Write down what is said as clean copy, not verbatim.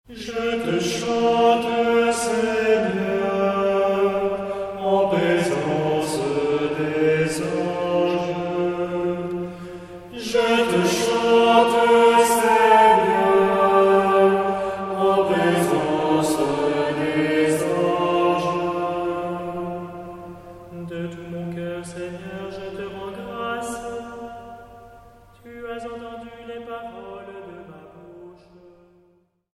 Je te chante, Seigneur, en présence des anges. Je te chante, Seigneur, en présence des anges. De tout mon cœur, Seigneur, je te rends grâce. Tu as entendu